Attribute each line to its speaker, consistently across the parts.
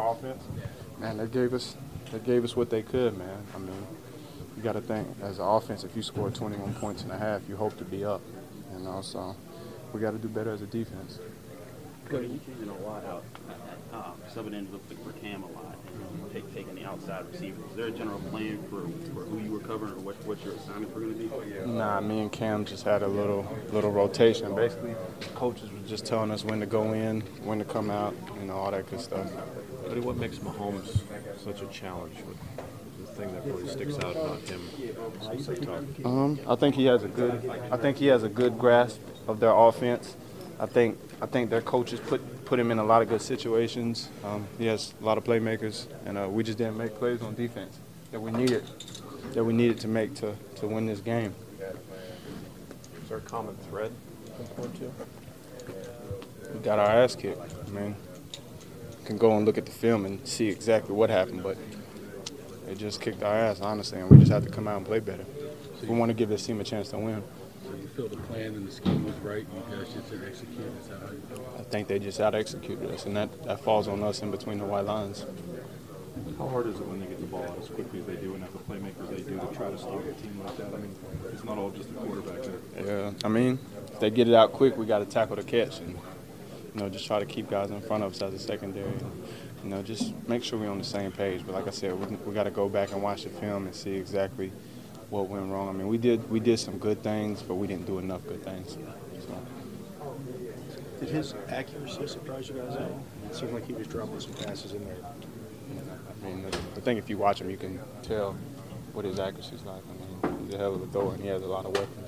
Speaker 1: offense?
Speaker 2: Man, they gave us what they could, man. I mean, you got to think, as an offense, if you score 21 points and a half, you hope to be up, so we got to do better as a defense.
Speaker 3: You're changing a lot out, subbing in for Cam a lot, and taking the outside receivers. Is there a general plan for who you were covering, or what your assignments were going to be?
Speaker 2: Nah, me and Cam just had a little rotation. Basically, coaches were just telling us when to go in, when to come out, all that good stuff.
Speaker 1: But what makes Mahomes such a challenge? The thing that really sticks out about him is so tough.
Speaker 2: I think he has a good grasp of their offense. I think their coaches put him in a lot of good situations. He has a lot of playmakers, and we just didn't make plays on defense that we needed to make to win this game.
Speaker 1: Is there a common thread to point to?
Speaker 2: We got our ass kicked. I mean, you can go and look at the film and see exactly what happened, but they just kicked our ass, honestly, and we just have to come out and play better. We want to give this team a chance to win.
Speaker 4: So you feel the plan and the scheme was right, you guys just didn't execute? Is that how you feel?
Speaker 2: I think they just out-executed us, and that falls on us in between the white lines.
Speaker 1: How hard is it when they get the ball out as quickly as they do and have the playmakers they do to try to stop a team like that? I mean, it's not all just the quarterback there.
Speaker 2: Yeah, I mean, if they get it out quick, we got to tackle the catch and, just try to keep guys in front of us as a secondary. Just make sure we're on the same page. But like I said, we got to go back and watch the film and see exactly what went wrong. I mean, we did some good things, but we didn't do enough good things. So.
Speaker 5: Did his accuracy surprise you guys at all? It seemed like he was dropping some passes in there.
Speaker 2: I mean, the thing, if you watch him, you can tell what his accuracy is like. I mean, he's a hell of a thrower, and he has a lot of weapons.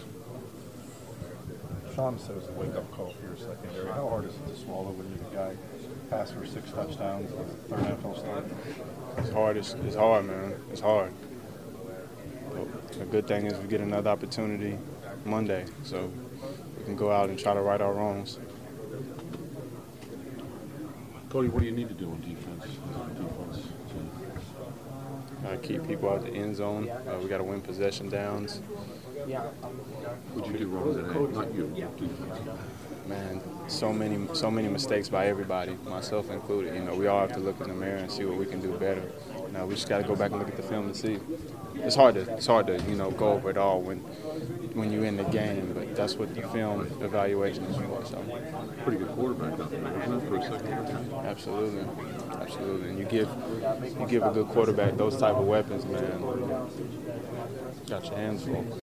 Speaker 6: Sean said it was a wake-up call for your secondary. How hard is it to swallow when you're the guy passed for 6 touchdowns, third NFL start?
Speaker 2: It's hard. It's hard, man. It's hard. But the good thing is we get another opportunity Monday, so we can go out and try to right our wrongs.
Speaker 1: Cody, what do you need to do on defense?
Speaker 2: Keep people out of the end zone. We got to win possession downs.
Speaker 1: What'd you do wrong today? Not you.
Speaker 2: Man, so many mistakes by everybody, myself included. We all have to look in the mirror and see what we can do better. We just got to go back and look at the film and see. It's hard to go over it all when you're in the game, but that's what the film evaluation is for. So.
Speaker 1: Pretty good quarterback out there, wasn't it, for a second?
Speaker 2: Absolutely. And you give a good quarterback those type of weapons, man. Got your hands full.